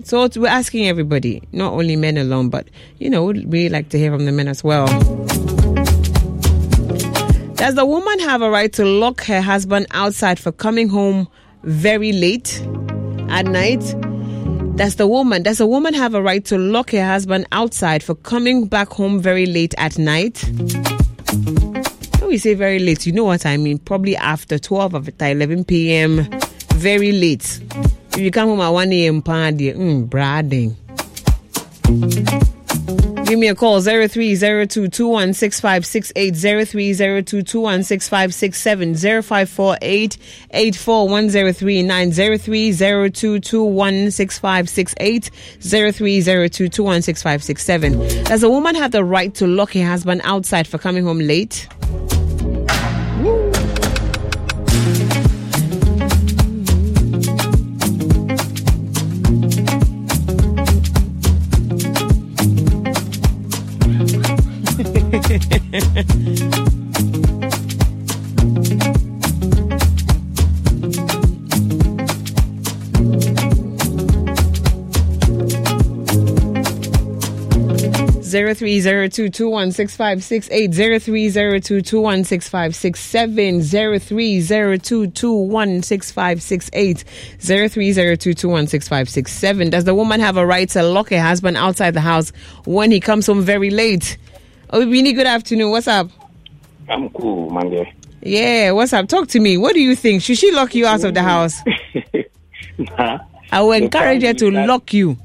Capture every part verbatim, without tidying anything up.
So we're asking everybody, not only men alone, but, you know, we'd really like to hear from the men as well. Does the woman have a right to lock her husband outside for coming home very late at night? Does the woman, does a woman have a right to lock her husband outside for coming back home very late at night? When we say very late, you know what I mean. Probably after twelve or eleven p.m. Very late. If you come home at one a.m. party, mm, bradding. Give me a call, zero three zero two two one six five six eight, zero three zero two two one six five six seven, zero five four eight eight four one zero three nine, zero three zero two two one six five six eight, zero three zero two two one six five six seven. Does a woman have the right to lock her husband outside for coming home late? Woo. Zero three zero two two one six five six eight, zero three zero two two one six five six seven, zero three zero two two one six five six eight, zero three zero two two one six five six seven. Does the woman have a right to lock her husband outside the house when he comes home very late? Oh, Bini, good afternoon. What's up? I'm cool, Mange. Yeah, what's up? Talk to me. What do you think? Should she lock you out of the house? Nah, I will encourage her to that. lock you.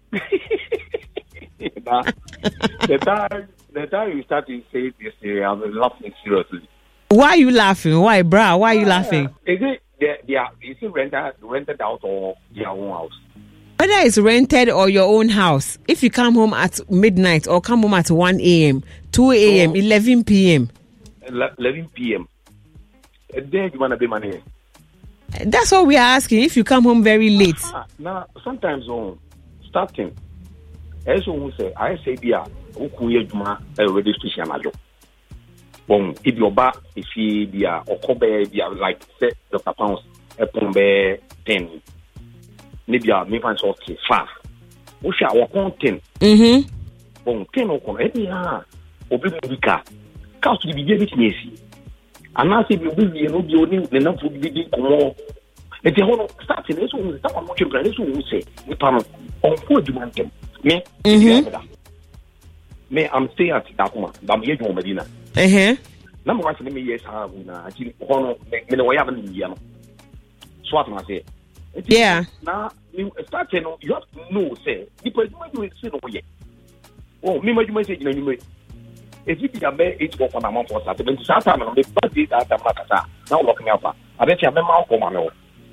Nah, the time the time you started saying this, I was laughing seriously. Why are you laughing? Why, brah? Why are you laughing? Is it they, they are, is it rented rented out or their own house? Whether it's rented or your own house, if you come home at midnight or come home at one a.m., two a.m., oh. eleven p.m. eleven p.m. Then you want to be money. That's what we are asking. If you come home very late. Ah, now, sometimes on starting, as we say, I say, "Bia, ukuye juma a registration ajo." Bon, if your back, if you bia or kobe bia like say Doctor Pounds, a pombe ten. Maybe I may find something far. We shall walk on ten. Mm-hmm. Bon, ten or come any ah, obi car. Car to be very easy. And now say we will be no be only the enough would be come. If you want to start in this one, start on what you plan. This one will say, we pan on food you want them. Me, mm-hmm. Me, I'm staying at that one. I'm here to Medina. Uh huh. Number one, let me yes, I will not. Actually, one, me no way haven't in Indiana. So what I say. Yeah. Now, you start to know, you have to know, say, because you might say, oh, yeah. Oh, me, you might say, you know, if you can bear it for a month or something, then Satan on the birthday that I'm not now looking up. I bet you have a mouth for my own.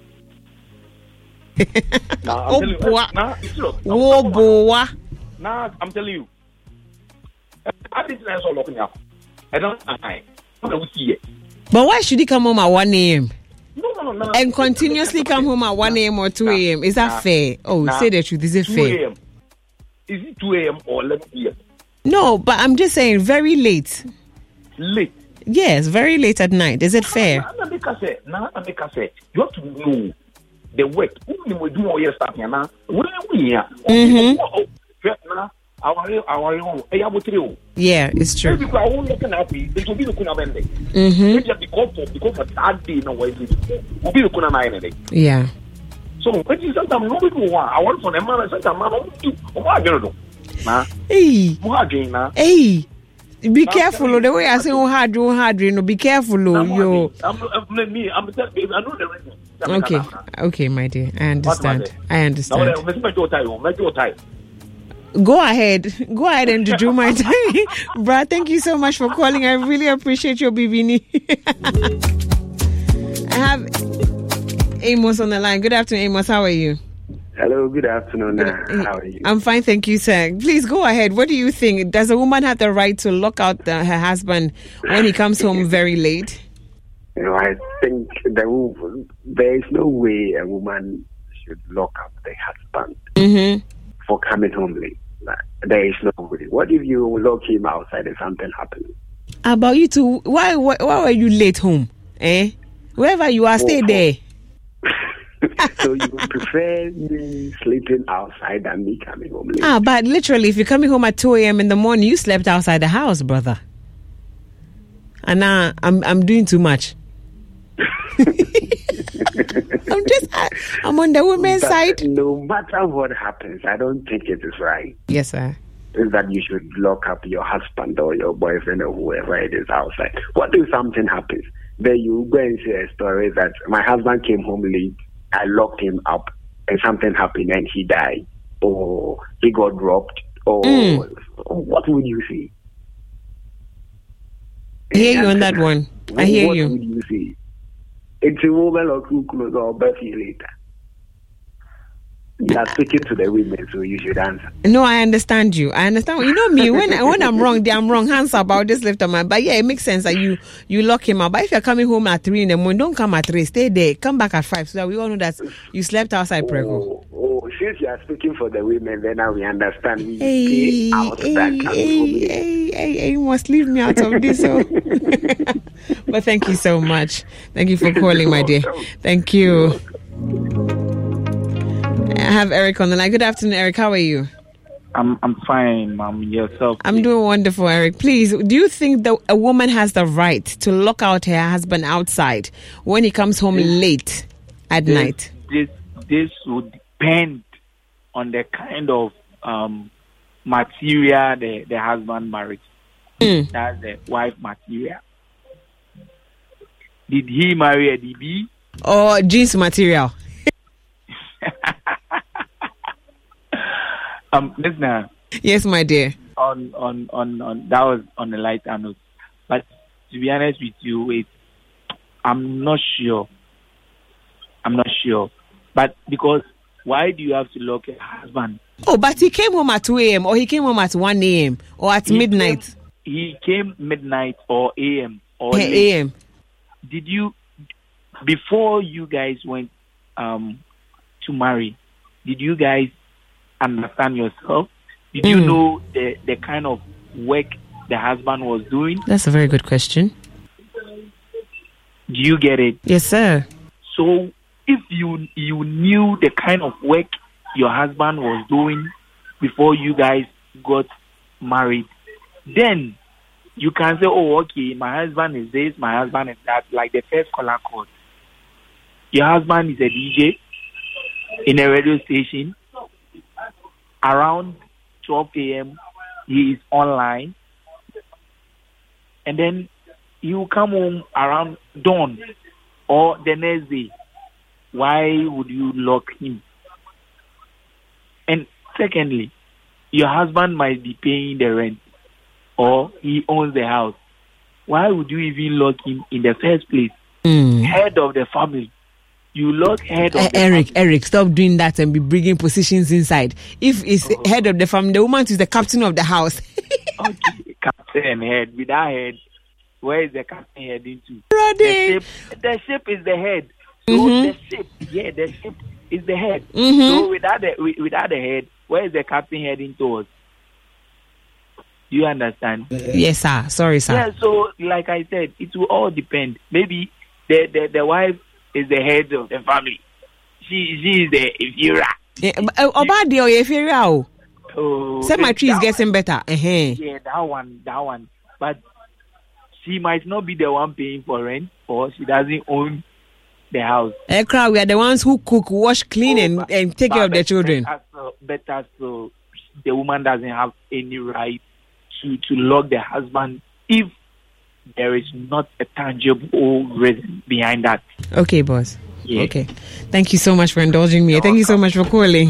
Oh, boy. Now, I'm telling you, I think that's all looking up. I don't know. I don't see it. But why should he come home at one a.m.? No, no, no. And continuously come home at one a.m. or two a.m. Is that nah, fair? Oh, nah, say the truth. Is it fair? Is it two a.m. or eleven p.m.? No, but I'm just saying very late. Late? Yes, very late at night. Is it fair? Nah, because say, nah, because say, you have to know the work. Who we do all your stuff here now? Where we here? Mm-hmm. Yeah, it's true. Mm-hmm. Yeah. So, but you sometimes nobody do I want for the man, sometimes man don't do. What do you do? Hey. What do you know? Hey. Be careful, the way I say, oh, hard, oh, hard, you know, be careful, yo. I'm me, I'm telling you, I know the reason. Okay, okay, my dear, I understand. I understand. Go ahead. Go ahead and do my time. Brad, thank you so much for calling. I really appreciate your Bibini. I have Amos on the line. Good afternoon, Amos. How are you? Hello, good afternoon. Good, How are you? I'm fine, thank you, sir. Please go ahead. What do you think? Does a woman have the right to lock out the, her husband when he comes home very late? You know, I think the, there is no way a woman should lock up the husband mm-hmm. for coming home late. There is no way. What if you lock him outside and something happens? About you two, why, why why were you late home? Eh? Wherever you are, stay oh, there. So you would prefer me sleeping outside than me coming home late? Ah, but literally, if you're coming home at two a.m. in the morning, you slept outside the house, brother. And now I'm I'm doing too much. I'm just I, I'm on the women's But side. no matter what happens, I don't think it is right. Yes, sir. Is that you should lock up your husband or your boyfriend or whoever it is outside. What if something happens? Then you go and say a story that my husband came home late, I locked him up, and something happened and he died, or he got dropped, or Mm. what would you say? I hear you on that one. I hear what you. What would you say? It's a woman or two clothes or birthday later. You are speaking to the women, so you should answer. No, I understand you. I understand. You know me. When when I'm wrong, I'm wrong. Hands up. I'll just lift up my. But yeah, it makes sense that you you lock him up. But if you're coming home at three in the morning, don't come at three. Stay there. Come back at five, so that we all know that you slept outside. Prego. Oh, oh, since you are speaking for the women, then now we understand. We Hey, stay out hey, that coming hey, home. hey, hey, hey, you must leave me out of this. So. But thank you so much. Thank you for calling, my dear. Thank you. I have Eric on the line. Good afternoon, Eric. How are you? I'm I'm fine, ma'am. Yourself? I'm please. doing wonderful, Eric. Please, do you think that a woman has the right to lock out her husband outside when he comes home late at this, night? This this would depend on the kind of um, material the, the husband married. Mm. That's the wife material. Did he marry a D B? Or jeans material? um, listener. Yes, my dear. On, on, on, on that was on the light note. But to be honest with you, it, I'm not sure. I'm not sure. But because why do you have to lock your husband? Oh, but he came home at two a.m. or he came home at one a.m. or at He midnight. Came, he came midnight or A M or A late. M. Did you, before you guys went um, to marry, did you guys understand yourself? Did you Mm. know the, the kind of work the husband was doing? That's a very good question. Do you get it? Yes, sir. So if you you knew the kind of work your husband was doing before you guys got married, then you can say, oh, okay, my husband is this, my husband is that, like the first caller called. Your husband is a D J in a radio station. Around twelve a.m., he is online. And then he will come home around dawn or the next day. Why would you lock him? And secondly, your husband might be paying the rent or he owns the house. Why would you even lock him in the first place? Mm. Head of the family. You lock head of Uh, the Eric, family. Eric, stop doing that and be bringing positions inside. If it's Oh. head of the family, the woman is the captain of the house. Okay, captain and head. Without head, where is the captain heading to? Ready? The ship, the ship is the head. So Mhm. the ship, yeah, the ship is the head. Mhm. So without the wi- without the head, where is the captain heading towards? Do you understand? Yes, sir. Sorry, sir. Yeah. So, like I said, it will all depend. Maybe the the, the wife is the head of the family. She she is the inferior. Yeah, but, uh, about the Oyefiri, Oh, say my tree is that getting better. Uh-huh. one- Yeah, that one, that one. But she might not be the one paying for rent, or she doesn't own the house. Eh, crowd, we are the ones who cook, wash, clean, Oh, and, but- and take but care of their bet- children. Better so, better so the woman doesn't have any right to, to lock the husband if there is not a tangible reason behind that. Okay, boss. Yeah. Okay. Thank you so much for indulging me. You're Thank you so much for calling.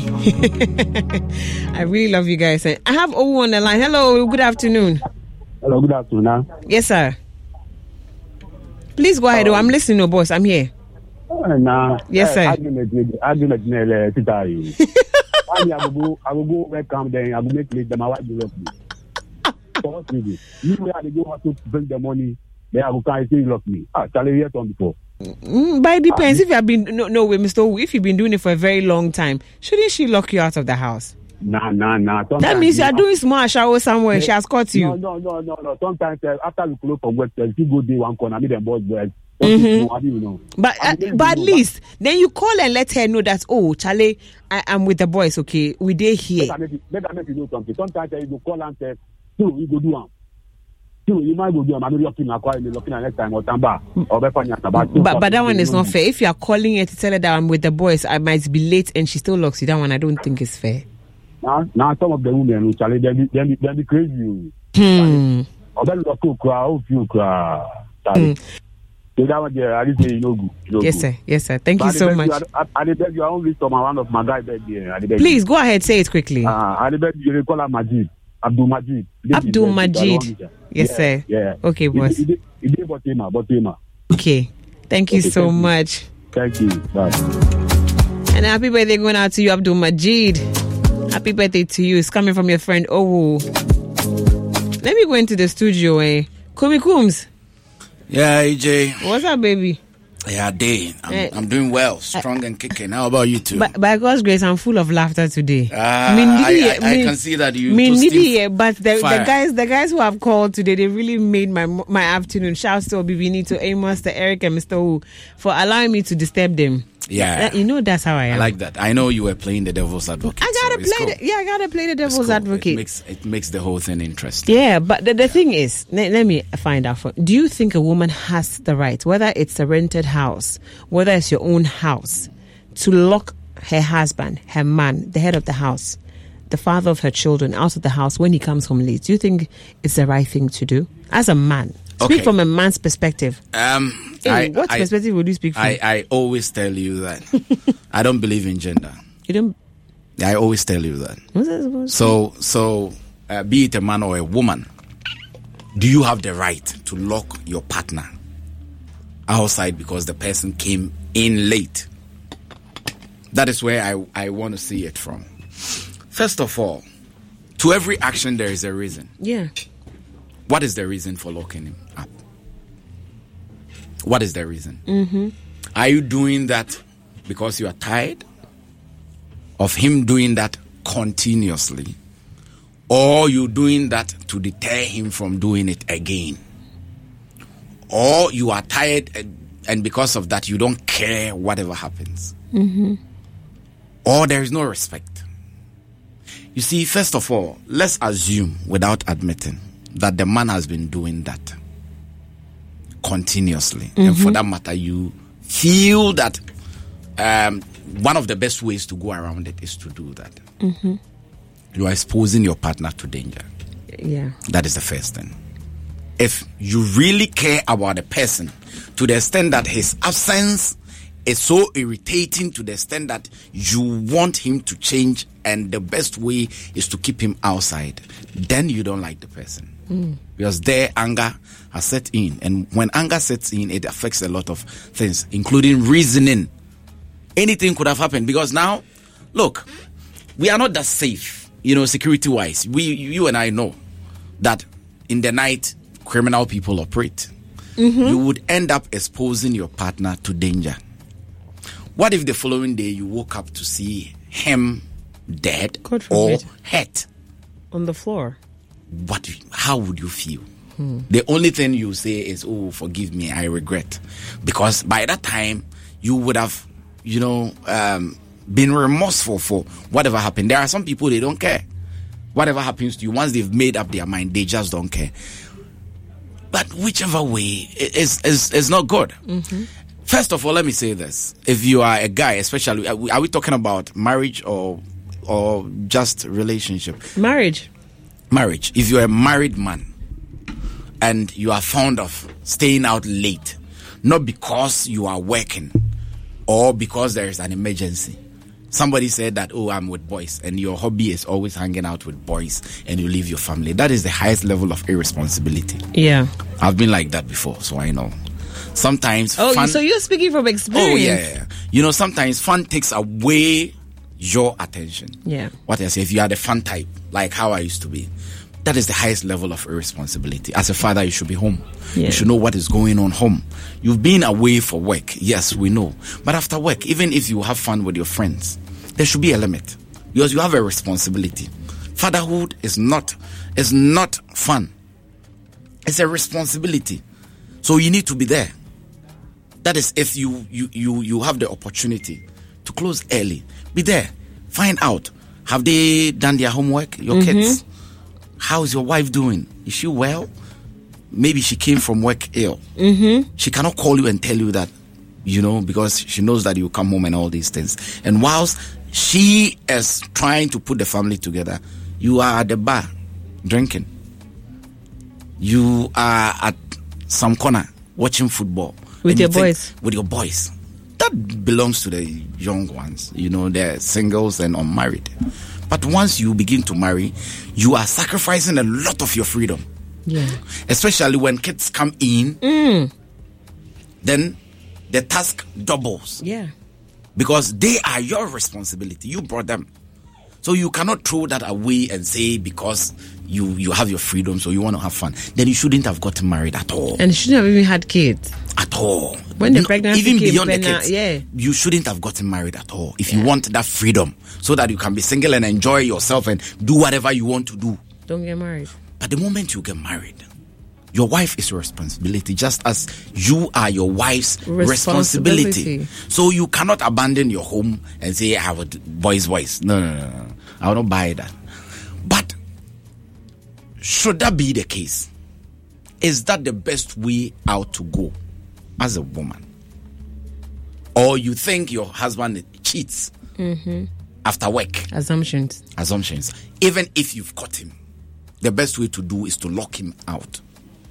I really love you guys. I have Owu on the line. Hello, good afternoon. Hello, good afternoon. Yes, sir. Please go ahead. Oh, I'm listening, oh, boss. I'm here. Uh, nah, Yes, sir. uh, Argument, argument, uh, Titari. I will go, I will go welcome them. I will make late them. I will do it. So what's with it? You will have to go to bring the money. Then I will come and say you lock me. Ah, shall I hear on before? Mm, but it depends. If you have been no, no way, Mister Owu, if you've been doing it for a very long time, shouldn't she lock you out of the house? Nah, nah, nah. Sometimes That means you are know, doing small shower somewhere. And she has caught No, you. no, no, no, no. Sometimes uh, after we close from work, uh, if you go day one corner, meet them boys, boys. Mm-hmm. You know. But uh, but at least then you call and let her know that, oh, Charlie, I am with the boys. Okay, we dey here. Better make, better make you know something. Sometimes you go call and say, "No, you go do am." No, you might go do am. I'm looking at looking at next time or tamba or better. But but that one is not fair. If you are calling her to tell her that I'm with the boys, I might be late, and she still locks you. That one I don't think is fair. Now, now some of the women, Charlie, they be they be, they be crazy. Hmm. Or better look to cry, oh, you cry. So that one there, I did say no good. No yes, good. sir. Yes, sir. Thank but you so much. You, I, I beg you, I only saw my one of my guys there. Please go ahead, say it quickly. Uh, I beg you, they call her Majid. Abdul Majid. Abdul Majid. Yes, yeah, sir. Yeah. Okay, boss. It is Botima, Botima. Okay. Thank you okay, so thank much. You. Thank you. Bye. And happy birthday going out to you, Abdul Majid. Happy birthday to you. It's coming from your friend Owu. Let me go into the studio, eh? Kumi Coombs. Yeah, A J. What's up, baby? Yeah, day. I'm, uh, I'm doing well, strong uh, and kicking. How about you too? By, by God's grace, I'm full of laughter today. Uh, I, I, I can see that you. Me needy, but the, the guys, the guys who have called today, they really made my my afternoon. Shouts to Obibini, to Amos, to Eric, and Mister Wu for allowing me to disturb them. Yeah, that, you know that's how I am. I like that. I know you were playing the devil's advocate. I gotta so play. cool. The, yeah, I gotta play the devil's cool. advocate. It makes it makes the whole thing interesting. Yeah, but the, the thing is, let, let me find out. For, do you think a woman has the right, whether it's a rented house, whether it's your own house, to lock her husband, her man, the head of the house, the father of her children, out of the house when he comes home late? Do you think it's the right thing to do as a man? Speak okay. from a man's perspective. Um, hey, I, what I, perspective would you speak from? I, I always tell you that I don't believe in gender. You don't? I always tell you that. What's that supposed so, to so uh, be it a man or a woman, do you have the right to lock your partner outside because the person came in late? That is where I, I want to see it from. First of all, to every action there is a reason. Yeah. What is the reason for locking him up? What is the reason? Mm-hmm. Are you doing that because you are tired of him doing that continuously? Or you doing that to deter him from doing it again? Or you are tired and, and because of that you don't care whatever happens? Mm-hmm. Or there is no respect? You see, first of all, let's assume without admitting that the man has been doing that continuously. Mm-hmm. And for that matter, you feel that um, one of the best ways to go around it is to do that. Mm-hmm. You are exposing your partner to danger. Yeah. That is the first thing. If you really care about a person to the extent that his absence is so irritating to the extent that you want him to change and the best way is to keep him outside, then you don't like the person. Mm. Because their anger has set in. And when anger sets in, it affects a lot of things, including reasoning. Anything could have happened. Because now, look, we are not that safe, you know, security-wise. We, you and I know that in the night, criminal people operate. Mm-hmm. You would end up exposing your partner to danger. What if the following day you woke up to see him dead or hurt on the floor? What? How would you feel? Hmm. The only thing you say is, "Oh, forgive me, I regret," because by that time you would have, you know, um, been remorseful for whatever happened. There are some people, they don't care. Whatever happens to you, once they've made up their mind, they just don't care. But whichever way, is is is not good. Mm-hmm. First of all, let me say this: if you are a guy, especially, are we, are we talking about marriage or or just relationship? Marriage. Marriage. If you're a married man and you are fond of staying out late, not because you are working or because there is an emergency. Somebody said that, oh, I'm with boys, and your hobby is always hanging out with boys and you leave your family. That is the highest level of irresponsibility. Yeah. I've been like that before, so I know. Sometimes Oh, fun, so you're speaking from experience. Oh, yeah, yeah. You know, sometimes fun takes away your attention. Yeah. What I say, if you are the fun type, like how I used to be, that is the highest level of irresponsibility. As a father, you should be home. Yeah. You should know what is going on home. You've been away for work. Yes, we know. But after work, even if you have fun with your friends, there should be a limit. Because you have a responsibility. Fatherhood is not, is not fun. It's a responsibility. So you need to be there. That is, if you you you you have the opportunity to close early, be there. Find out, have they done their homework? Your mm-hmm. kids. How's your wife doing? Is she well? Maybe she came from work ill. Mm-hmm. She cannot call you and tell you that, you know, because she knows that you come home and all these things. And whilst she is trying to put the family together, you are at the bar drinking. You are at some corner watching football with your you boys. With your boys. That belongs to the young ones. You know, they're singles and unmarried. But once you begin to marry, you are sacrificing a lot of your freedom. Yeah. Especially when kids come in, mm. then the task doubles. Yeah. Because they are your responsibility. You brought them. So you cannot throw that away and say because you, you have your freedom, so you want to have fun. Then you shouldn't have gotten married at all. And you shouldn't have even had kids. At all. When the no, pregnancy even came, beyond the when, uh, kids, yeah. you shouldn't have gotten married at all. If yeah. you want that freedom, so that you can be single and enjoy yourself and do whatever you want to do. Don't get married. But the moment you get married, your wife is your responsibility, just as you are your wife's responsibility. responsibility. So you cannot abandon your home and say, I have a boy's voice. No, no, no, no. I will not buy that. But should that be the case? Is that the best way out to go as a woman? Or you think your husband cheats mm-hmm. after work? Assumptions. Assumptions. Even if you've caught him, the best way to do is to lock him out.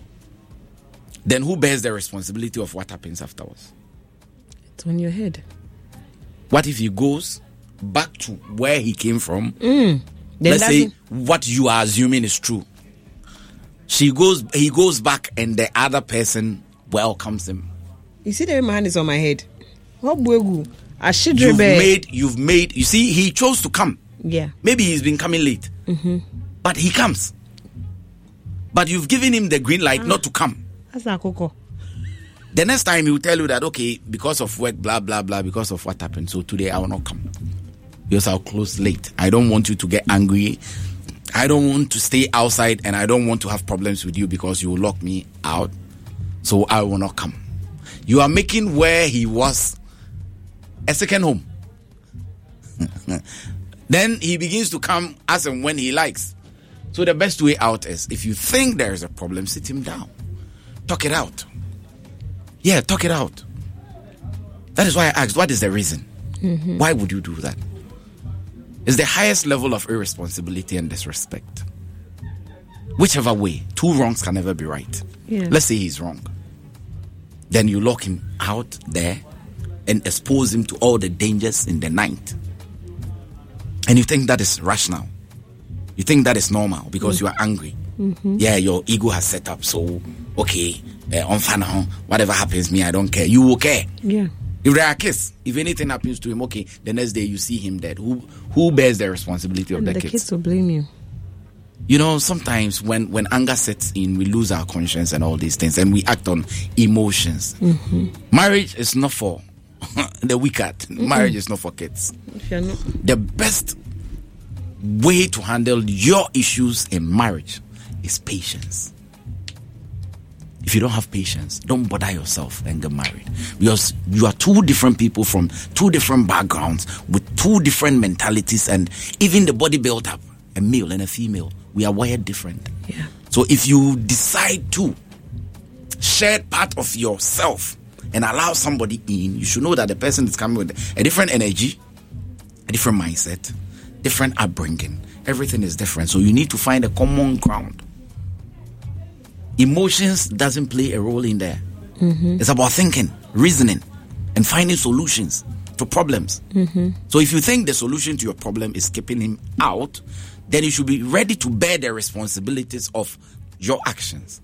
Then who bears the responsibility of what happens afterwards? It's on your head. What if he goes back to where he came from? Mm. Let's say what you are assuming is true. She goes, he goes back, and the other person welcomes him. You see, the man is on my head. You've made, you've made. You see, he chose to come. Yeah. Maybe he's been coming late, mm-hmm. but he comes. But you've given him the green light ah. not to come. That's a coco. The next time he will tell you that, okay, because of work, blah, blah, blah, because of what happened, so today I will not come. Because I'll close late. I don't want you to get angry. I don't want to stay outside, and I don't want to have problems with you because you will lock me out. So I will not come. You are making where he was a second home. Then he begins to come as and when he likes. So the best way out is, if you think there is a problem, sit him down. Talk it out. Yeah, talk it out. That is why I asked, what is the reason? Mm-hmm. Why would you do that? It's the highest level of irresponsibility and disrespect. Whichever way, two wrongs can never be right. Yeah. Let's say he's wrong. Then you lock him out there and expose him to all the dangers in the night. And you think that is rational. You think that is normal because mm-hmm. you are angry. Mm-hmm. Yeah, your ego has set up. So, okay, uh, on whatever happens, me, I don't care. You will care. Yeah. If there are kids, if anything happens to him, okay, the next day you see him dead. Who who bears the responsibility of and the, the kids? The kids will blame you. You know, sometimes when, when anger sets in, we lose our conscience and all these things, and we act on emotions. Mm-hmm. Marriage is not for the wicked. Mm-hmm. Marriage is not for kids. If you're not. The best way to handle your issues in marriage is patience. If you don't have patience, don't bother yourself and get married. Because you are two different people from two different backgrounds with two different mentalities, and even the body built up, a male and a female, we are wired different. Yeah. So if you decide to share part of yourself and allow somebody in, you should know that the person is coming with a different energy, a different mindset, different upbringing. Everything is different. So you need to find a common ground. Emotions doesn't play a role in there. Mm-hmm. It's about thinking, reasoning, and finding solutions to problems. Mm-hmm. So if you think the solution to your problem is keeping him out, then you should be ready to bear the responsibilities of your actions.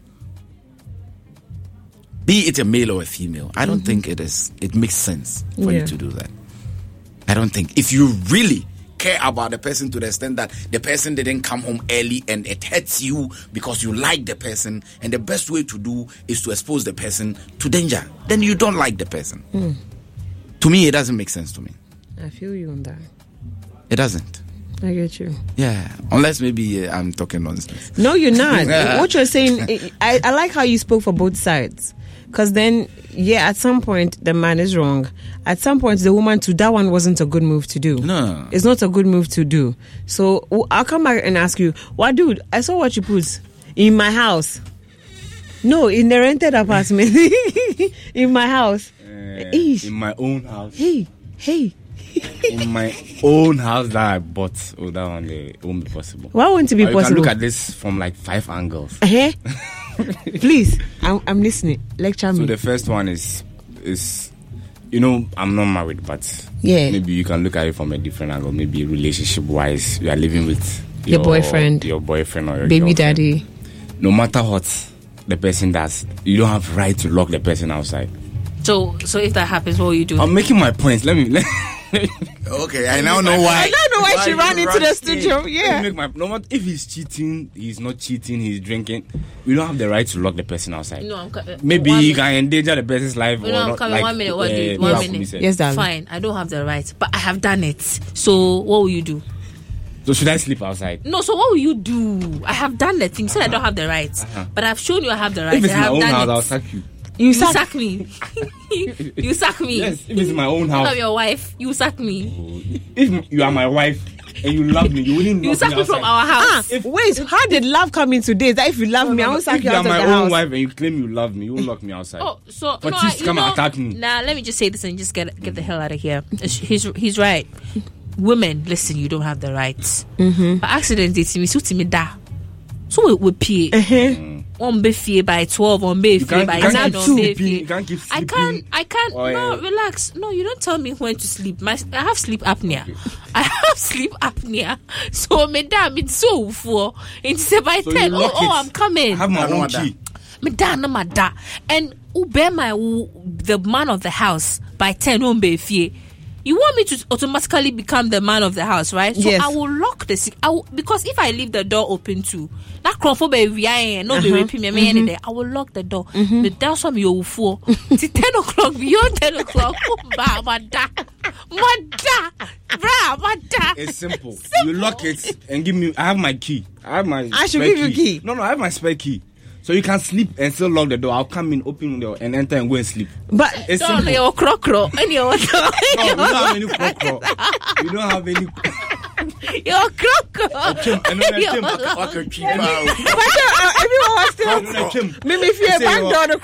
Be it a male or a female, I don't mm-hmm. think it is. It makes sense for yeah. you to do that. I don't think. If you really care about the person to the extent that the person didn't come home early and it hurts you because you like the person, and the best way to do is to expose the person to danger, then you don't like the person. Mm. To me, it doesn't make sense to me. I feel you on that. It doesn't. I get you. Yeah, unless maybe uh, I'm talking nonsense. No, you're not. What you're saying, I, I like how you spoke for both sides. Because then, yeah, at some point, the man is wrong. At some point, the woman, too, that one wasn't a good move to do. No. It's not a good move to do. So I'll come back and ask you, what, dude, I saw what you put in my house. No, in the rented apartment. In my house. Uh, Eesh. in my own house. Hey, hey. In my own house that I bought. Oh, that one, it won't be possible. Why won't it be or you possible? can look at this from like five angles. Uh-huh. Please, I'm, I'm listening. Lecture me. So the first one is, is you know, I'm not married, but Yeah. maybe you can look at it from a different angle. Maybe relationship-wise, you are living with Your boyfriend. your boyfriend or your Baby girlfriend. daddy. No matter what the person does, you don't have right to lock the person outside. So, so if that happens, what will you do? I'm making my points. Let me. Let Okay, I now know why. I don't know why she you ran into run the in. studio. Let me Yeah. make my, no matter if he's cheating, he's not cheating, he's drinking. We don't have the right to lock the person outside. no, I'm co- uh, Maybe one you minute. can endanger the person's life No, or no, I'm not. coming. Like, One minute, one uh, minute, one Rafi minute. said. Yes, darling. Fine, I don't have the right, but I have done it. So, what will you do? So should I sleep outside? No, so what will you do? I have done the thing. You said I don't have the right, but I've shown you I have the right. If it's I my have own done house, it. I'll sack you. You You sack. sack me. You sack me. Yes, if it's my own I'm house. your wife. You sack me. If you are my wife and you love me, you wouldn't You lock sack me me from outside. our house. Ah, wait, how did love come into this? That if you love me, I won't sack If you you are out of my the own house. wife and you claim you love me, you won't lock me outside. Oh, so But no, just I- come you and know, attack me. Nah, let me just say this and just get get the hell out of here. He's he's right. Women, listen, you don't have the rights. Mm-hmm. But accident, it's me, so to me da. So we we pay. Uh-huh. On be fee by twelve, on be fee can't- by you can't ten, keep on sleeping, be you fee. can't keep I sleeping. can't. I can't. Oh, no, yeah. relax. No, you don't tell me when to sleep. My, I have sleep apnea. I have sleep apnea. So me da me so for. It's by So ten. you Oh, lock oh, it. I'm coming. I have my I know own what that- key. Me da na ma da. And ube my the man of the house by ten on be fee. You want me to automatically become the man of the house, right? So Yes. I will lock the se- I will, because if I leave the door open too, that crumple baby, I no be Uh-huh. raping me. Mm-hmm. There, I will lock the door. But that's why me you four. Till ten o'clock, beyond ten o'clock, ba mada, mada, bra mada. It's simple. You lock it and give me. I have my key. I have my. I should spare give you key. No, no, I have my spare key. So you can sleep and still lock the door. I'll come in, open the door, and enter and go and sleep. But It's No, simple. your croc croc, and your No, we don't have any croc croc. We don't have any. your croc croc. And then Your- Tim, Fuck a cheap but uh, everyone was still. and then Tim. Mimi fear Say back what? door, the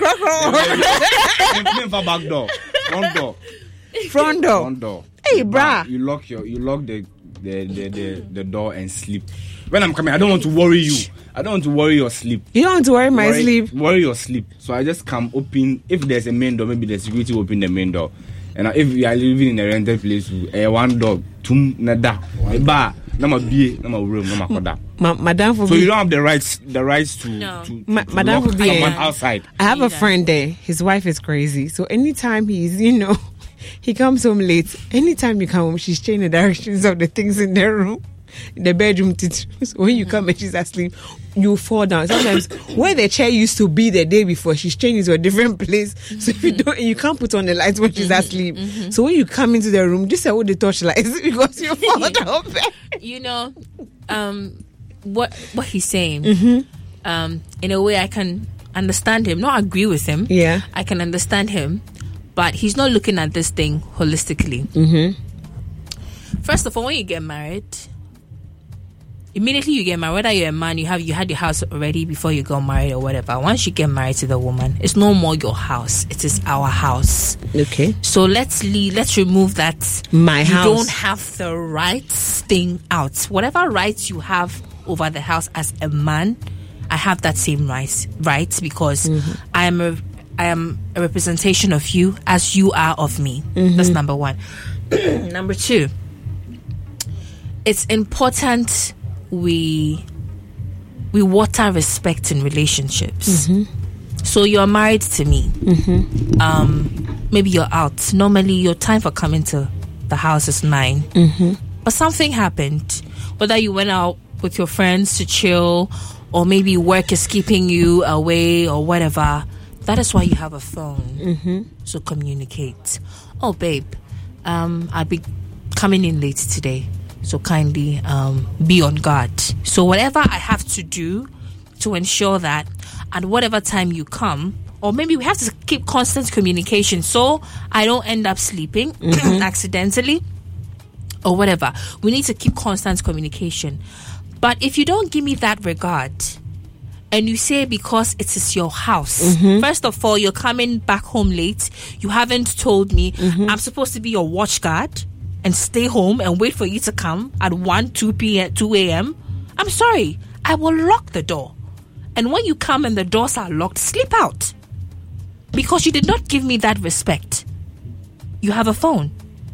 crock Tim for back door, front door, front door. front door. Hey, You brah. You lock your. You lock the the, the the the door and sleep. When I'm coming, I don't want to worry you. I don't want to worry your sleep. You don't want to worry my worry, sleep. Worry your sleep. So I just come open. If there's a main door, maybe the security will open the main door. And if we are living in a rented place, uh, one door, tum nada, ba, nama bie, nama room, nama koda. Ma- Madam for So me. you don't have the rights, the rights to, No. to, to, Ma- to Madam lock Fobi, someone eh? outside. I have a Either. friend there. His wife is crazy. So anytime he's, you know, he comes home late. Anytime you come home, she's changing the directions of the things in their room, in the bedroom. So when you come and she's asleep, you fall down. Sometimes where the chair used to be the day before, she's changing to a different place. So if you don't, you can't put on the lights when she's asleep. So when you come into the room, just say all the torchlights because you fall down. You know, um, what what he's saying. Mm-hmm. Um, in a way, I can understand him. Not agree with him. Yeah. I can understand him, but he's not looking at this thing holistically. Mm-hmm. First of all, when you get married, immediately you get married, whether you're a man, you have you had your house already before you got married or whatever. Once you get married to the woman, it's no more your house. It is our house. Okay. So let's leave, let's remove that. My you house. don't have the rights thing out. Whatever rights you have over the house as a man, I have that same rights rights because I am a I am a representation of you as you are of me. That's number one. Number two, it's important we we water respect in relationships. So you're married to me. Um, maybe you're out. Normally, your time for coming to the house is nine. But something happened. Whether you went out with your friends to chill, or maybe work is keeping you away, or whatever. That is why you have a phone. So communicate. Oh, babe, um, I'll be coming in late today. So kindly um, be on guard. So whatever I have to do to ensure that at whatever time you come, or maybe we have to keep constant communication so I don't end up sleeping mm-hmm. accidentally or whatever. We need to keep constant communication. But if you don't give me that regard and you say because it is your house, mm-hmm. first of all, you're coming back home late, you haven't told me mm-hmm. I'm supposed to be your watch guard and stay home and wait for you to come at one, two p.m., two a.m. I'm sorry, I will lock the door. And when you come and the doors are locked, sleep out. Because you did not give me that respect. You have a phone.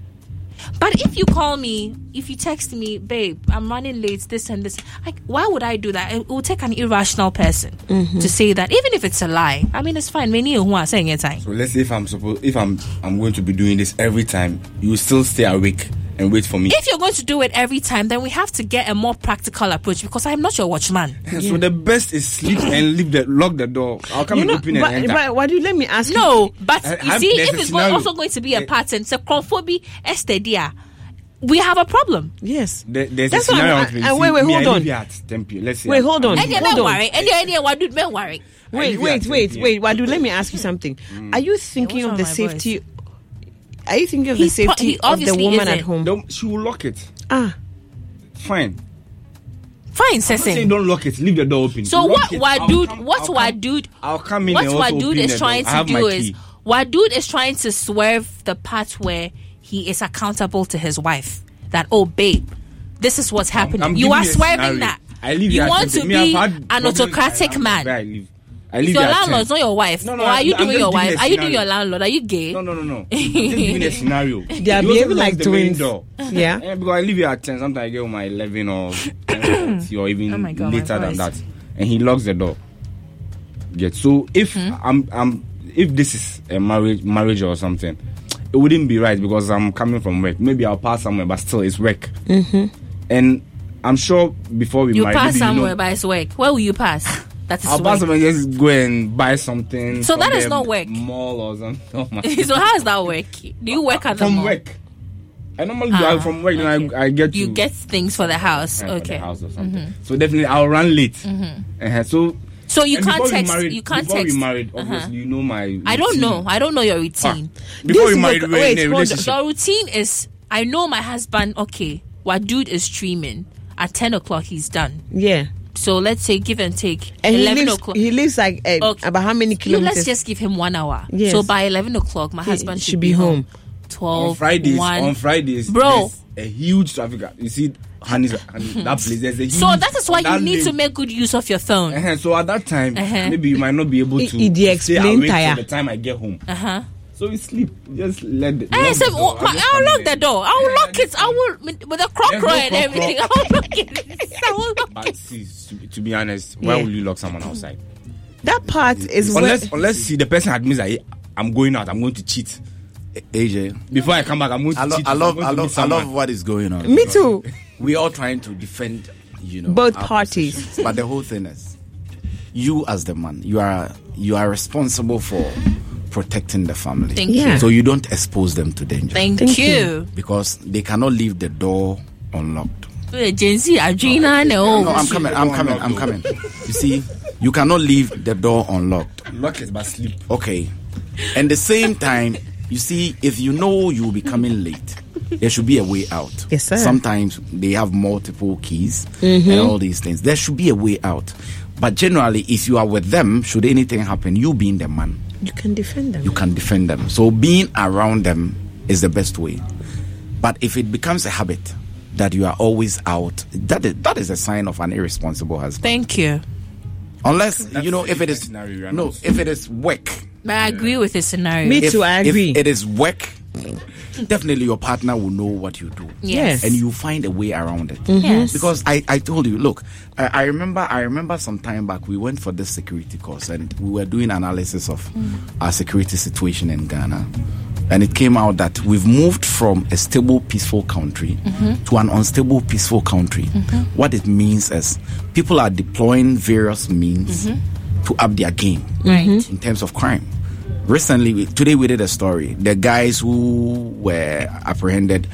But if you call me, if you text me, babe, I'm running late, this and this, like, why would I do that? It will take an irrational person mm-hmm. to say that, even if it's a lie. I mean, it's fine. Many who are saying it time. So let's say if I'm supposed, if I'm, I'm going to be doing this every time, you will still stay awake and wait for me. If you're going to do it every time, then we have to get a more practical approach because I'm not your watchman. Yeah. So the best is sleep and leave the lock the door. I'll come you and know, open but, and enter. But why do you let me ask no, you? No, but I, you see, if it's going, also going to be a pattern, so conformity estedia, we have a problem. Yes. There, there's That's a scenario. I, I, wait, wait, hold on. Let's say wait, hold on. Any hold on. Worry. Any any what do men worry? Wait, wait, wait, wait. Wadu, let me ask you something. Mm. Are you thinking of the safety? Voice? Are you thinking of He's the safety pro- of the woman isn't. At home? Don't, she will lock it. Ah, fine. Fine, Sesen. Don't lock it. Leave the door open. So what Wadud? What Wadud? I'll come in. What Wadud is trying to do is Wadud is trying to swerve the part where he is accountable to his wife. That, oh babe, this is what's happening. I'm, I'm you are swerving that. I leave you want to me, be an autocratic man. I leave. I leave your landlord is not your wife. No, no, or are you I'm doing your wife? Are you doing your landlord? Are you gay? No, no, no, no. I'm just giving a scenario. They are behaving like twins. Yeah. yeah. Because I leave here at ten. Sometimes I get home at eleven or ten or even oh God, later than that. And he locks the door. Yeah. So if hmm? I'm, I'm, if this is a marriage, marriage or something, it wouldn't be right because I'm coming from work. Maybe I'll pass somewhere, but still it's work. Mm-hmm. And I'm sure before we you marry, pass somewhere, you know, but it's work. Where will you pass? That is I'll pass somewhere and just go and buy something. So that is not work. Mall or something. Oh so how does that work? Do you work at the from mall? From work. I normally uh, go from work. Okay. And I, I get you to, get things for the house. Yeah, okay. For the house or something. Mm-hmm. So definitely I'll run late. Mm-hmm. Uh, so. So you can't text. Married, you can't before text. Before we married, obviously uh-huh. you know my routine. I don't know. I don't know your routine. Ah, before this we married, we were in a relationship. Your routine is. I know my husband. Okay, what dude is streaming at ten o'clock? He's done. Yeah. So let's say give and take. And eleven he lives, o'clock. He lives like uh, okay. about how many kilometers? Let's just give him one hour. Yes. So by eleven o'clock, my husband should, should be home. Twelve. On Fridays. one. On Fridays, bro. A huge traffic. You see. Honey's, honey, that place, there's a huge, so that is why you need lane. to make good use of your phone. Uh-huh. So at that time, uh-huh. maybe you might not be able to I, I stay awake till the time I get home. Uh-huh. So you sleep. Just let the I said, oh, I'll lock the door. I will lock it. I will with a crock no and everything. I will lock it. I will lock but it. See, to, to be honest, why yeah. will you lock someone outside? That part is unless unless see the person admits that I'm going out, I'm going to cheat. A J, before I come back, I'm going to I lo- cheat. I love, I love, I love what is going on. Me too. We all trying to defend, you know, both parties. Positions. But the whole thing is, you as the man, you are you are responsible for protecting the family. Thank yeah. you. So you don't expose them to danger. Thank, Thank you. you. Because they cannot leave the door unlocked. Gen Z, Adrina, no. No, I'm coming. I'm coming. I'm coming. You see, you cannot leave the door unlocked. Lock it, but sleep. Okay. And the same time, you see, if you know you will be coming late, there should be a way out. Yes, sir. Sometimes they have multiple keys mm-hmm. and all these things. There should be a way out. But generally, if you are with them, should anything happen, you being the man, you can defend them. You can defend them. So being around them is the best way. But if it becomes a habit that you are always out, that is, that is a sign of an irresponsible husband. Thank you. Unless, That's you know, if it is no, if it is work. But I agree with the scenario. Me if, too, I agree. If it is work, definitely your partner will know what you do. Yes. And you find a way around it. Mm-hmm. Yes. Because I, I told you, look, I, I remember I remember some time back we went for this security course and we were doing analysis of mm. our security situation in Ghana. And it came out that we've moved from a stable, peaceful country mm-hmm. to an unstable, peaceful country. Mm-hmm. What it means is people are deploying various means mm-hmm. to up their game right. in terms of crime. Recently, today we did a story. The guys who were apprehended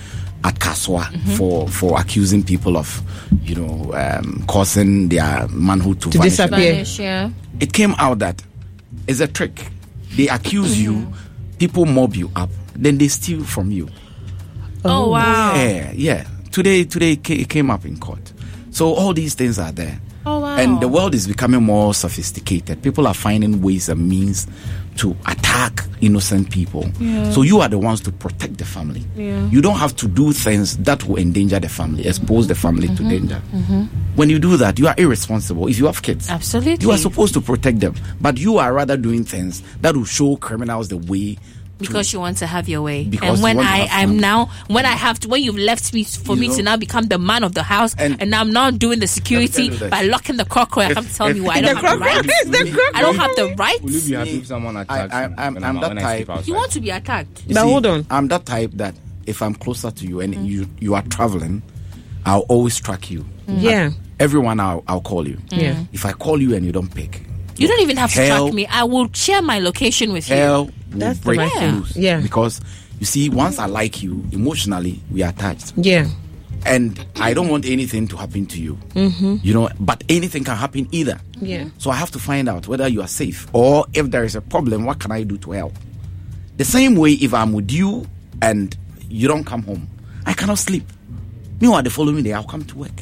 at Kaswa mm-hmm. for for accusing people of, you know, um, causing their manhood to, to vanish. disappear. Vanish, yeah. It came out that it's a trick. They accuse mm-hmm. you, people mob you up, then they steal from you. Oh, wow. Yeah, yeah. Today, today it came up in court. So all these things are there. Oh, wow. And the world is becoming more sophisticated. People are finding ways and means to attack innocent people. Yeah. So you are the ones to protect the family. Yeah. You don't have to do things that will endanger the family, expose the family mm-hmm. to danger. Mm-hmm. When you do that, you are irresponsible. If you have kids, absolutely, you are supposed to protect them. But you are rather doing things that will show criminals the way. Because you want to have your way. Because and when you want to I have am fun. now, when I have to, when you've left me for You me know, to now become the man of the house, and, and, I'm now doing the security that. by locking the crocodile, I have to tell if- me why I The don't have the crocodile right. is the crocodile. I don't have the right. Will you be happy if someone attacks I- I- you I'm- when I'm I'm- that when I type. sleep outside? You want to be attacked. You But see, hold on. I'm that type that if I'm closer to you and Mm-hmm. you you are traveling, I'll always track you. Yeah. Everyone, I'll, I'll call you. Yeah. If I call you and you don't pick, You don't even have to Hell- track me. I will share my location with you. hell will That's the break right thing. loose. Yeah. Because you see, once I like you, emotionally, we are attached. Yeah. And I don't want anything to happen to you. Mm-hmm. You know, but anything can happen either. Yeah. So I have to find out whether you are safe or if there is a problem, what can I do to help? The same way, if I'm with you and you don't come home, I cannot sleep. Meanwhile, the following day, I'll come to work.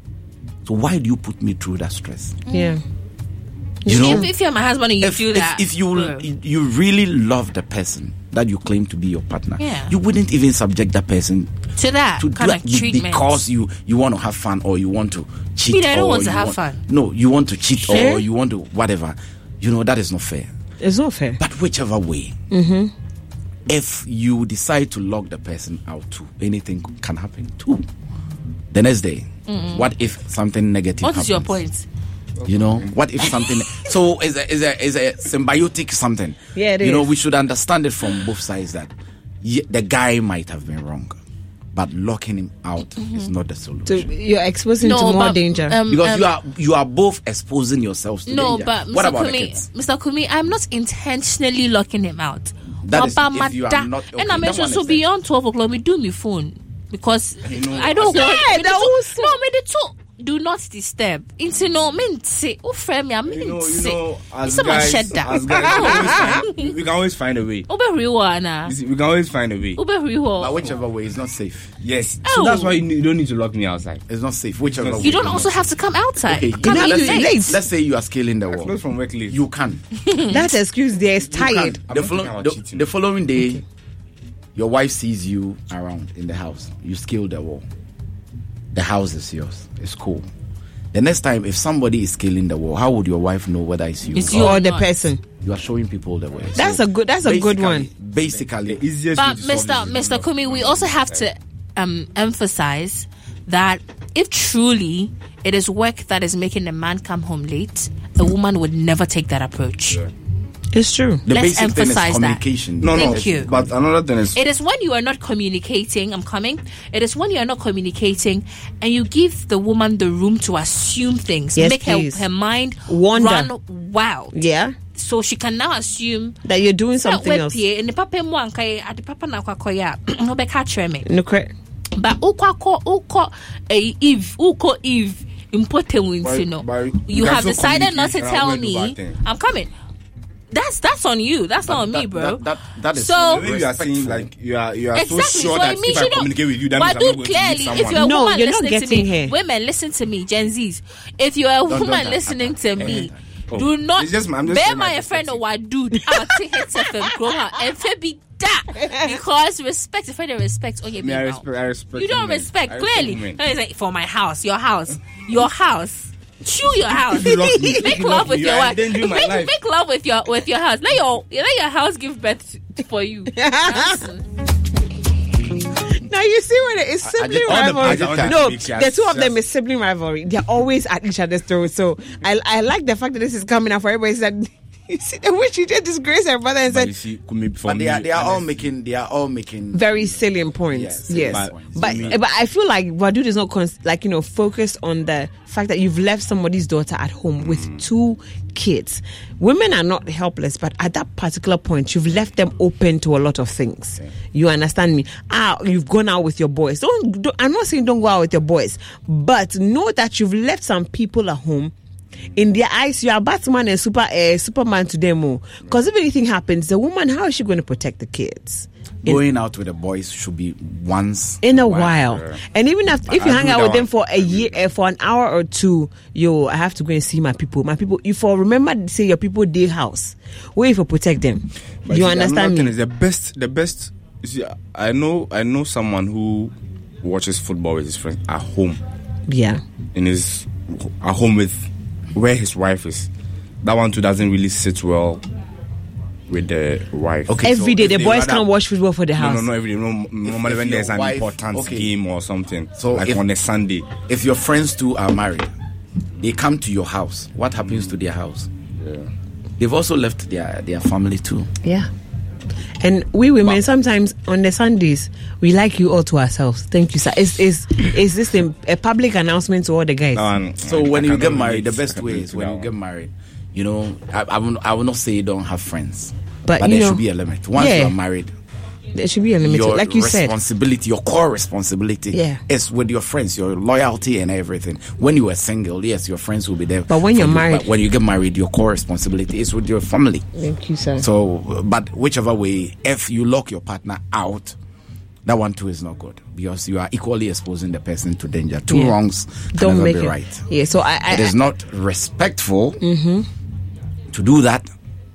So why do you put me through that stress? Yeah. You know, if, if you're my husband and you if, do if- that, if you bro. you really love the person that you claim to be your partner, Yeah. you wouldn't even subject that person to that to kind that of treatment. because you you want to have fun or you want to cheat. Me, I don't or want to you have fun. No, you want to cheat Sure. or you want to whatever. You know, that is not fair. It's not fair. But whichever way, Mm-hmm. if you decide to lock the person out too, anything can happen too. The next day, what if something negative What happens? is your point? You know, what if something? So is a is a is a symbiotic something. Yeah, it You know, is. we should understand it from both sides that ye- the guy might have been wrong, but locking him out is not the solution. So you're exposing No, to more but, danger. um, because um, you are you are both exposing yourselves to No, danger. but What Mister about the Kumi, kids? Mister Kumi, I'm not intentionally locking him out. That is Papa, if you are Mada- not- okay, and I'm that sure one so is beyond twelve o'clock, me do me phone because know, I don't as- want. Yeah, me that the was- two- no, me the two. Do not disturb. Into no, me say, oh, friend me, I mean, You know, you say, know, as someone guys, shed that. as guys, we, always find, we, we can always find a way. Ube riwa na. You see, we can always find a way. Ube riwa. But whichever way, it's not safe. Yes. Oh. So that's why you, ne- you don't need to lock me outside. It's not safe. Whichever way. You don't it's also not have to come outside. Okay, Come you know, in let's, late. say, let's say you are scaling the I wall. close from work late. You can. That excuse there is tired. I'm The, not follow- talking about the, cheating. the following day, your wife sees you around in the house. You scale the wall. The house is yours. It's cool. The next time, if somebody is scaling the wall, how would your wife know whether it's you? It's or you Or the not. person. you are showing people the way. That's a good. That's a good basically- one. Basically, The easiest way But to solve Mister this is Mister not- Kumi, we also have to um, emphasize that if truly it is work that is making a man come home late, a woman would never take that approach. Yeah. It's true. the let's basic thing is emphasize that. communication. No, no. Thank you. But another thing is, It is when you are not communicating, I'm coming. It is when you are not communicating and you give the woman the room to assume things, Yes, make her, please. her mind Wander. run wild. Yeah. So she can now assume That you're doing something else. And the papa mo anka at the papa na kwakoya. No be catch me. No correct. But ukwako uko eh, Eve uko Eve important wins, But- you know. but You you have can still decided not to communicate and tell avoid the me. bad thing. I'm coming. That's that's on you. That's not on me, that- bro. that- that- that is so. the way you are saying, respectful. like, you are, you are Exactly. so sure so that it means if I you don't- communicate with you, that but means I'm dude, not going clearly, to meet if someone. you're a No, woman you're not listening to getting me, here. women, listen to me, Gen Zs. If you're a Don't- woman don't- listening to me, Oh, do not it's just my- I'm just bear saying my my friend or perspective. what dude. I'll take it to them, grow her, and fe be that because respect. If I don't respect, oh yeah, Me, I me respect, I respect you don't women. respect I clearly. women. No, it's like for my house, your house, your house. Chew your house. You love me. Make You love love with me. your You are wife. endangering my Make, life. make love with your with your house. Let your let your house give birth to- for you. Now you see when it is sibling just- all the rivalry. parties are No, big the shots. two of them is sibling rivalry. They're always at each other's throats. So I I like the fact that this is coming up for everybody. That You see the way she just disgraced her brother and But said, you see, could maybe for But me, they are they are all honest- making they are all making very salient points. Yes, Yes, salient but points. but, To me- but I feel like Wadud is not cons- like you know focused on the fact that you've left somebody's daughter at home with two kids. Women are not helpless, but at that particular point, you've left them open to a lot of things. You understand me? Ah, you've gone out with your boys. Don't, don't. I'm not saying don't go out with your boys, but know that you've left some people at home. In their eyes, you are Batman and super uh, Superman to them. Because if anything happens, the woman, how is she going to protect the kids? In, going out with the boys should be once in a while, Yeah. and even after, if I you hang agree out that with them one. for a year, uh, for an hour or two, yo, I have to go and see my people. My people, you for remember to say your people day house, where if you protect them. But You see, understand another thing me? is the best. The best. You see, I know. I know someone who watches football with his friends at home. Yeah, In his at home with where his wife is. That one too doesn't really sit well with the wife. Okay. every so day if the they boys rather- can't watch football for the No, house. no, no. Every day. No, normally if when your there's an wife- important okay. game or something, So like if- on a Sunday. If your friends too are married, they come to your house. What happens to their house? Yeah. They've also left their their family too. Yeah. And we women sometimes on the Sundays we like you all to ourselves. Thank you, sir. Is is is this a, a public announcement to all the guys? That one, So I- when I you cannot get married, relate- the best I can way relate is to when that you one. get married. You know, I, I, will, I will not say you don't have friends, But, but you there know, should be a limit. Once yeah. you are married, There should be a limit, your like you said. responsibility, your core responsibility, Yeah. is with your friends, your loyalty and everything. When you are single, yes, your friends will be there. But when for you're you, married- but when you get married, your core responsibility is with your family. Thank you, sir. So, but whichever way, if you lock your partner out, that one too is not good because you are equally exposing the person to danger. Two Yeah. wrongs can Don't never make be it right. Yeah, so I, I It is I- not respectful Mm-hmm. to do that,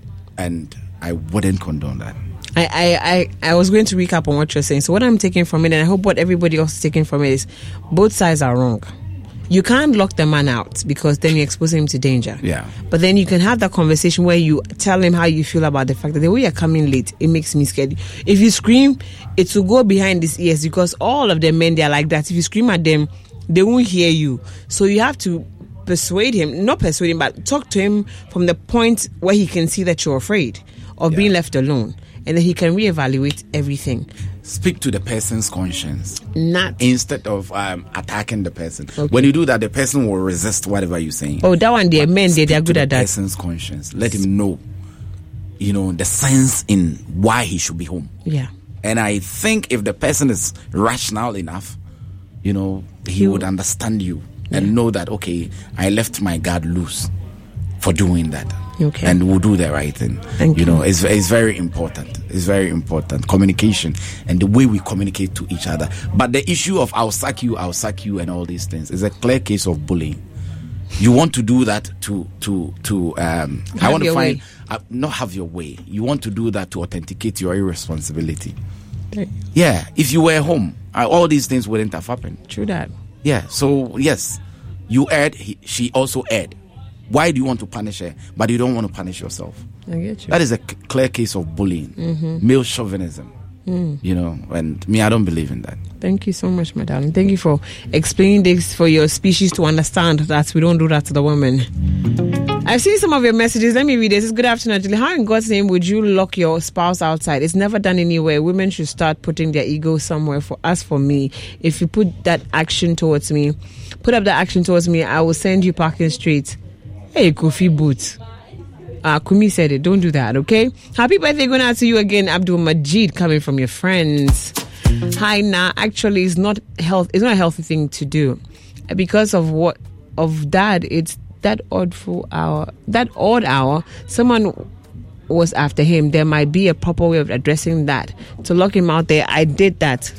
and I wouldn't condone that. I, I, I, I was going to recap on what you're saying. So what I'm taking from it, and I hope what everybody else is taking from it, is both sides are wrong. You can't lock the man out because then you're exposing him to danger. Yeah. But then you can have that conversation where you tell him how you feel about the fact that the way you're coming late, it makes me scared. If you scream, it will go behind his ears because all of the men, they're like that. If you scream at them, they won't hear you. So you have to persuade him, not persuade him, but talk to him from the point where he can see that you're afraid of being left alone. And then he can reevaluate everything. Speak to the person's conscience Not instead of um, attacking the person. Okay. When you do that, the person will resist whatever you're saying. oh that one, they're men, they they're Speak good to at the that. person's conscience. Let him know, you know, the sense in why he should be home. Yeah. And I think if the person is rational enough, you know, he He would will- understand you and know that, okay, I left my guard loose for doing that. Okay. And we'll do the right thing. Thank you you. know, it's, it's very important. It's very important. Communication and the way we communicate to each other. But the issue of I'll sack you, I'll sack you and all these things is a clear case of bullying. You want to do that to to to um I Have want to your find way. uh, not have your way. You want to do that to authenticate your irresponsibility. Right. Yeah, if you were home, uh, all these things wouldn't have happened. True that. Yeah, so yes, you erred, he, she also erred. Why do you want to punish her, but you don't want to punish yourself? I get you. That is a c- clear case of bullying, male chauvinism. You know, and me, I don't believe in that. Thank you so much, my darling. Thank you for explaining this for your species to understand that we don't do that to the women. I've seen some of your messages. Let me read this. It's good afternoon, Julie. How in God's name would you lock your spouse outside? It's never done anywhere. Women should start putting their ego somewhere. For us, for me, if you put that action towards me, put up that action towards me, I will send you parking streets. Hey, Kofi Boots. Uh, Kumi said it. Don't do that, okay? Happy birthday going out to you again, Abdul Majid, coming from your friends. Hi, nah. Actually, it's not health. It's not a healthy thing to do, because of what of that. It's that odd full hour. That odd hour. Someone was after him. There might be a proper way of addressing that. To lock him out there, I did that.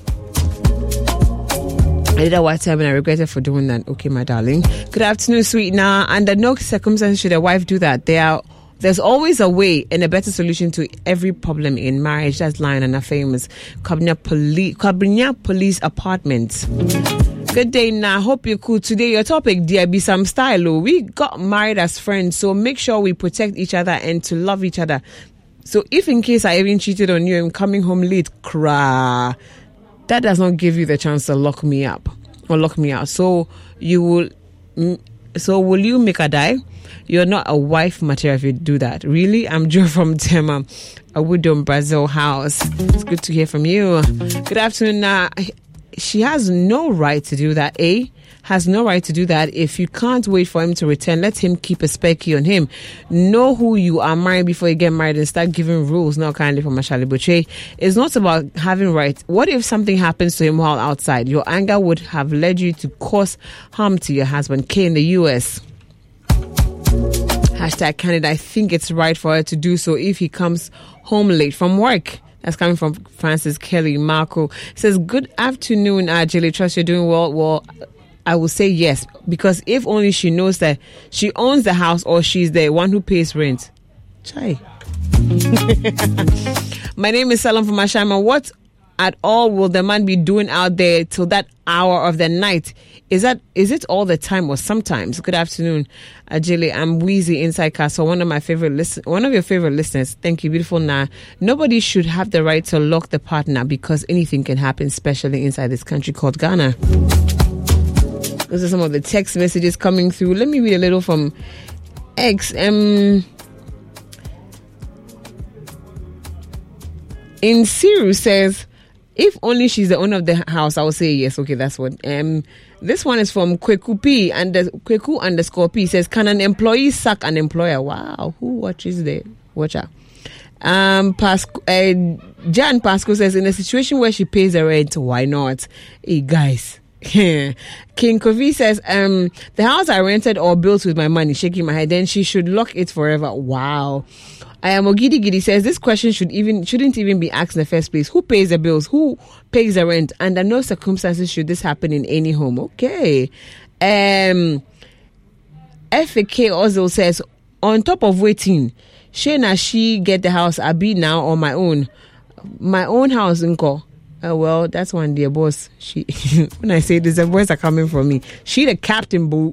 I did that one time and I regretted for doing that. Okay, my darling. Good afternoon, sweet. Now, under no circumstance should a wife do that. There are, there's always a way and a better solution to every problem in marriage. That's Lion and a famous Cabinet Police, Cabinet Police Apartments. Good day, now. Hope you're cool. Today, your topic, dear, be some style. Oh. We got married as friends, so make sure we protect each other and to love each other. So, if in case I even cheated on you and coming home late, cry. That does not give you the chance to lock me up or lock me out. So you will, So will you make a die? You're not a wife material if you do that. Really? I'm Joe from Tema, a Woodon Brazil house. It's good to hear from you. Good afternoon. Uh, she has no right to do that. A has no right to do that. If you can't wait for him to return, let him keep a specky on him. Know who you are married before you get married and start giving rules. Not kindly from Mashali Boucher. It's not about having rights. What if something happens to him while outside? Your anger would have led you to cause harm to your husband. K in the U S. Hashtag Canada. I think it's right for her to do so if he comes home late from work. That's coming from Francis Kelly. Marco says, good afternoon, uh, Jilly. Trust you're doing well. Well, I will say yes, because if only she knows that she owns the house or she's the one who pays rent. Chai. My name is Salam from Ashama. What at all will the man be doing out there till that hour of the night? Is that is it all the time or sometimes? Good afternoon, Ajili. I'm Wheezy Inside Castle, one of my favorite listen, one of your favorite listeners. Thank you, beautiful Na. Nobody should have the right to lock the partner because anything can happen, especially inside this country called Ghana. Those are some of the text messages coming through. Let me read a little from X. Um, in Siru says, if only she's the owner of the house, I will say yes. Okay, that's what. Um, this one is from Kweku P and Kweku underscore P says, can an employee sack an employer? Wow, who watches the watcher? Um, Pasco, uh, Jan Pasco says, in a situation where she pays the rent, why not? Hey guys. King Kovi says, um, the house I rented or built with my money, shaking my head, then she should lock it forever. Wow. I am Ogidi Gidi says, this question should even shouldn't even be asked in the first place. Who pays the bills? Who pays the rent? Under no circumstances should this happen in any home. Okay. Um, F A K Ozil says, on top of waiting, Shana she get the house I be now on my own. My own house, Unko. Oh, well, that's one dear boss. She when I say this, the boys are coming from me. She the captain, boo.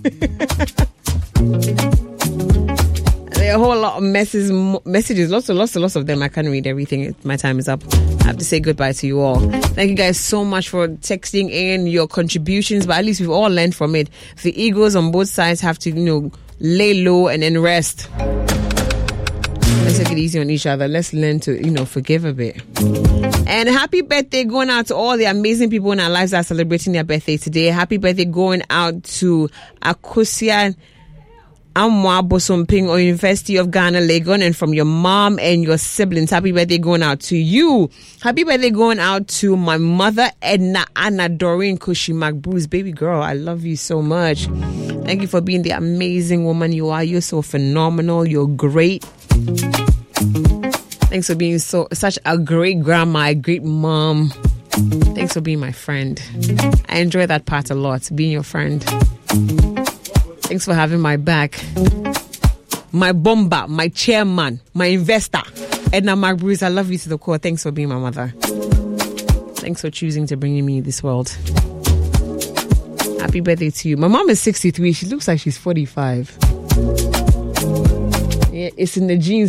There are a whole lot of messages, messages, lots and lots and lots of them. I can't read everything. My time is up. I have to say goodbye to you all. Thank you guys so much for texting in your contributions, but at least we've all learned from it. The egos on both sides have to, you know, lay low and then rest. Let's take it easy on each other. Let's learn to, you know, forgive a bit. And happy birthday going out to all the amazing people in our lives that are celebrating their birthday today. Happy birthday going out to Akosia Amwa Bosomping or University of Ghana, Legon, and from your mom and your siblings. Happy birthday going out to you. Happy birthday going out to my mother, Edna Anna Doreen Kushimak Bruce. Baby girl, I love you so much. Thank you for being the amazing woman you are. You're so phenomenal. You're great. Thanks for being so such a great grandma, a great mom. Thanks for being my friend. I enjoy that part a lot, being your friend. Thanks for having my back. My bomber, my chairman, my investor, Edna Mark Bruce. I love you to the core. Thanks for being my mother. Thanks for choosing to bring me this world. Happy birthday to you. My mom is sixty-three. She looks like she's forty-five. Yeah, it's in the genes.